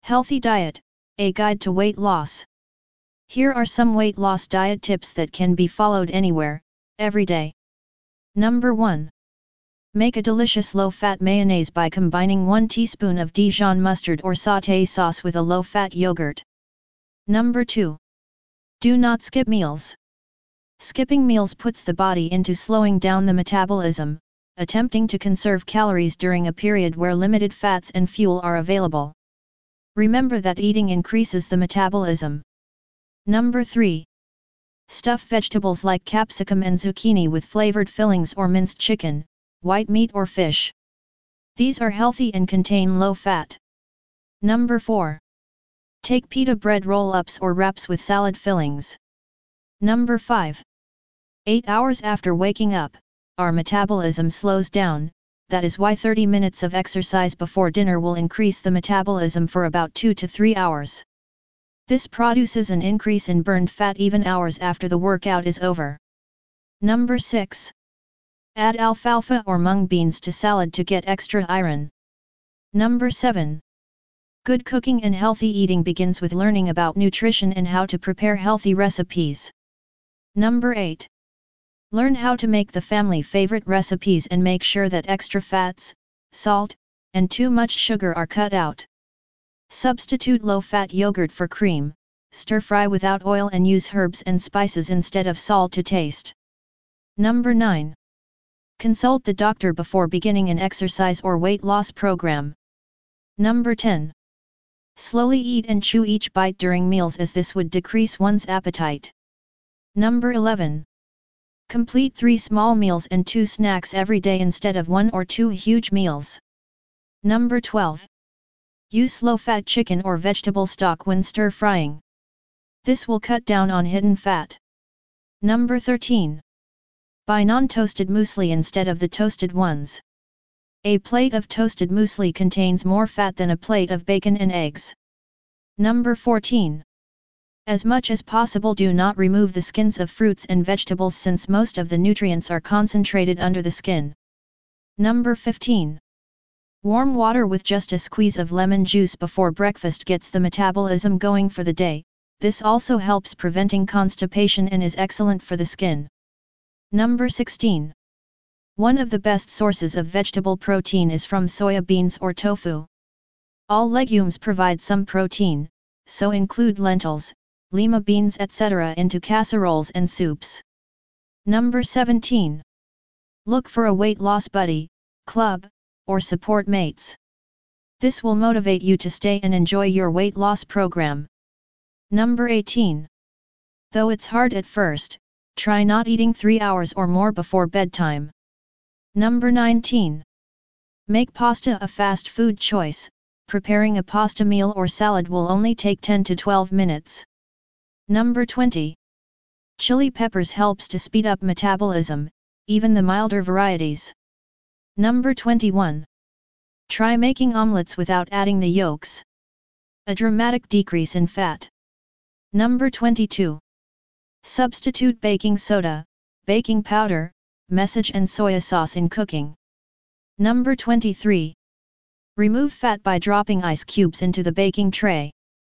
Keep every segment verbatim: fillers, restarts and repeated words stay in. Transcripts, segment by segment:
Healthy Diet, a guide to weight loss. Here are some weight loss diet tips that can be followed anywhere, every day. Number one. Make a delicious low-fat mayonnaise by combining one teaspoon of Dijon mustard or sauté sauce with a low-fat yogurt. Number two. Do not skip meals. Skipping meals puts the body into slowing down the metabolism, attempting to conserve calories during a period where limited fats and fuel are available. Remember that eating increases the metabolism. Number three. Stuff vegetables like capsicum and zucchini with flavored fillings or minced chicken, white meat or fish. These are healthy and contain low fat. Number four. Take pita bread roll-ups or wraps with salad fillings. Number five. eight hours after waking up, our metabolism slows down, that is why thirty minutes of exercise before dinner will increase the metabolism for about two to three hours. This produces an increase in burned fat even hours after the workout is over. Number six. Add alfalfa or mung beans to salad to get extra iron. Number seven. Good cooking and healthy eating begins with learning about nutrition and how to prepare healthy recipes. Number eight. Learn how to make the family favorite recipes and make sure that extra fats, salt, and too much sugar are cut out. Substitute low-fat yogurt for cream, stir fry without oil and use herbs and spices instead of salt to taste. Number nine. Consult the doctor before beginning an exercise or weight loss program. Number ten. Slowly eat and chew each bite during meals as this would decrease one's appetite. Number eleven. Complete three small meals and two snacks every day instead of one or two huge meals. Number twelve. Use low-fat chicken or vegetable stock when stir-frying. This will cut down on hidden fat. Number thirteen. Buy non-toasted muesli instead of the toasted ones. A plate of toasted muesli contains more fat than a plate of bacon and eggs. Number fourteen. As much as possible do not remove the skins of fruits and vegetables since most of the nutrients are concentrated under the skin. Number fifteen. Warm water with just a squeeze of lemon juice before breakfast gets the metabolism going for the day. This also helps preventing constipation and is excellent for the skin. Number sixteen. One of the best sources of vegetable protein is from soya beans or tofu. All legumes provide some protein, so include lentils, lima beans et cetera into casseroles and soups. Number seventeen. Look for a weight loss buddy, club, or support mates. This will motivate you to stay and enjoy your weight loss program. Number eighteen. Though it's hard at first, try not eating three hours or more before bedtime. Number nineteen. Make pasta a fast food choice. Preparing a pasta meal or salad will only take ten to twelve minutes. Number twenty. Chili peppers helps to speed up metabolism, even the milder varieties. Number twenty-one. Try making omelets without adding the yolks. A dramatic decrease in fat. Number twenty-two. Substitute baking soda, baking powder, message and soya sauce in cooking. Number twenty-three. Remove fat by dropping ice cubes into the baking tray.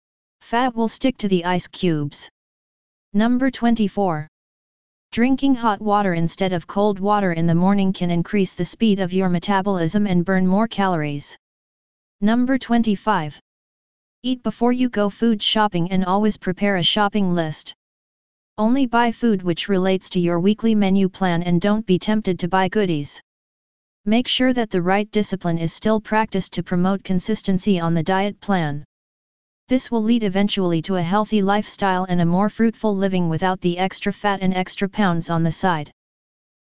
Fat will stick to the ice cubes. Number twenty-four. Drinking hot water instead of cold water in the morning can increase the speed of your metabolism and burn more calories. Number twenty-five. Eat before you go food shopping and always prepare a shopping list. Only buy food which relates to your weekly menu plan and don't be tempted to buy goodies. Make sure that the right discipline is still practiced to promote consistency on the diet plan. This will lead eventually to a healthy lifestyle and a more fruitful living without the extra fat and extra pounds on the side.